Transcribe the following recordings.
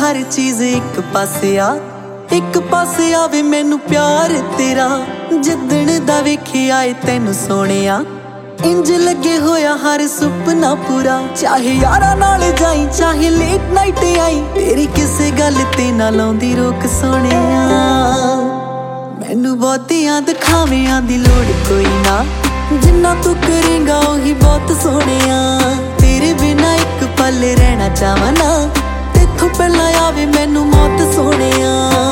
हर चीज एक पासे आवे मैनू प्यार तेरा। जिद्दण दा वेखिया ए तैनू सोहणिया, इंज लगे होया हर सुपना पूरा। चाहे यारा नाल जाई चाहे लेट नाइट आई, तेरी किसे गल ते ना लाउंदी रोक सोहणिया। मैनू बहुतियां दिखावियां दी लोड़ कोई ना, जिन्ना तू करेगा ओही बहुत सोहणिया। तेरे बिना एक पल रहना चाहवां ना, तेथों पहला आवे मैनू मौत सोहणिया।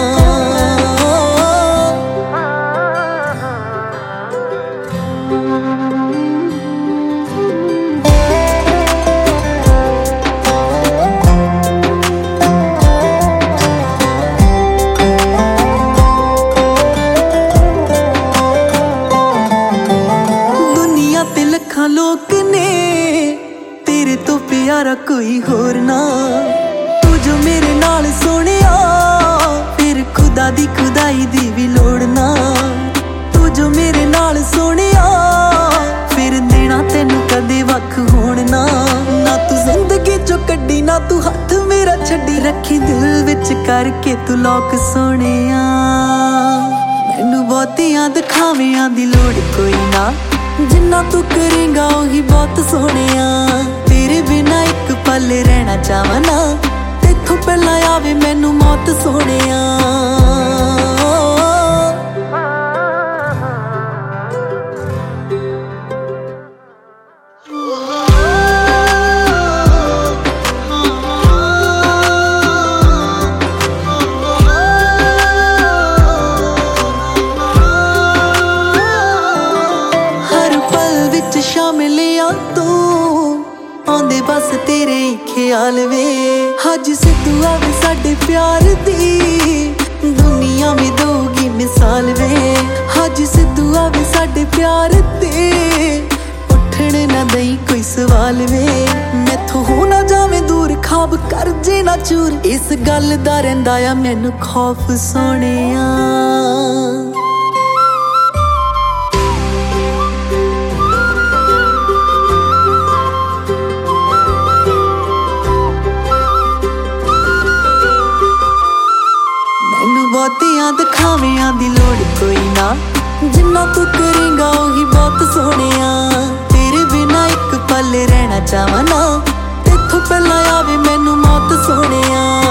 लोग ने तेरे तो प्यारा कोई होर ना, तू जो मेरे नाल सोहणिया, फिर खुदा दी खुदाई दी भी लोड़ ना। तू जो मेरे नाल सोहणिया, फिर देना तैनू कदे वख होण ना। ना तू जिंदगी चो कड्डी ना तू हथ मेरा छड्डी, रखी दिल विच करके तू लॉक सोहणिया। मैनू बहुतियां दिखावियां दी लोड़ कोई ना, जिन्ना तू करेगा ओही बहुत सोहणिया। तेरे बिना एक पल रहना चाहवां ना, तेथों पहला आवे मैनू मौत सोहणिया। शामिलिया तू आंदे बस तेरे ही ख्याल वे। हज सिद्धू आवे साडे प्यार दी, दुनिया में दोगी मिसाल वे। हज सिद्धू आवे साडे प्यार दे, उठण ना दई कोई सवाल वे। मैथों हो ना जावे दूर, खाब कर जे ना चूर, इस गल दा रहिंदा आ मैनू खौफ सोहणिया। बहुतियां दिखावियां दी लोड़ कोई ना, जिन्ना तू करेगा ओही बहुत सोहणिया। तेरे बिना एक पल रहना चाहवां ना, तेथों पहला आवे मैनू मौत सोहणिया।